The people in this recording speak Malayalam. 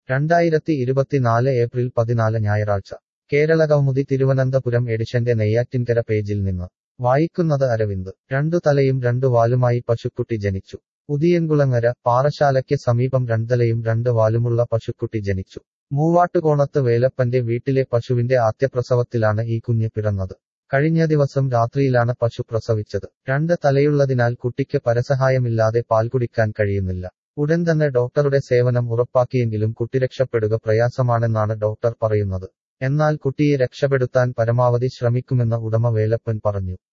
2024 ഏപ്രിൽ 14 ഞായറാഴ്ച കേരളകൗമുദി തിരുവനന്തപുരം എഡിഷന്റെ നെയ്യാറ്റിൻകര പേജിൽ നിന്ന് വായിക്കുന്നത് അരവിന്ദ്. രണ്ടു തലയും രണ്ടു വാലുമായി പശുക്കുട്ടി ജനിച്ചു. ഉദിയൻകുളങ്ങര പാറശാലയ്ക്ക് സമീപം രണ്ടലയും രണ്ട് വാലുമുള്ള പശുക്കുട്ടി ജനിച്ചു. മൂവാട്ടുകോണത്ത് വേലപ്പന്റെ വീട്ടിലെ പശുവിന്റെ ആദ്യപ്രസവത്തിലാണ് ഈ കുഞ്ഞ് പിറന്നത്. കഴിഞ്ഞ ദിവസം രാത്രിയിലാണ് പശു പ്രസവിച്ചത്. രണ്ട് തലയുള്ളതിനാൽ കുട്ടിക്ക് പരസഹായമില്ലാതെ പാൽ കുടിക്കാൻ കഴിയുന്നില്ല. ഉടൻ തന്നെ ഡോക്ടറുടെ സേവനം ഉറപ്പാക്കിയെങ്കിലും കുട്ടി രക്ഷപ്പെടുക പ്രയാസമാണെന്നാണ് ഡോക്ടർ പറയുന്നത്. എന്നാൽ കുട്ടിയെ രക്ഷപ്പെടുത്താൻ പരമാവധി ശ്രമിക്കുമെന്ന് ഉടമ വേലപ്പൻ പറഞ്ഞു.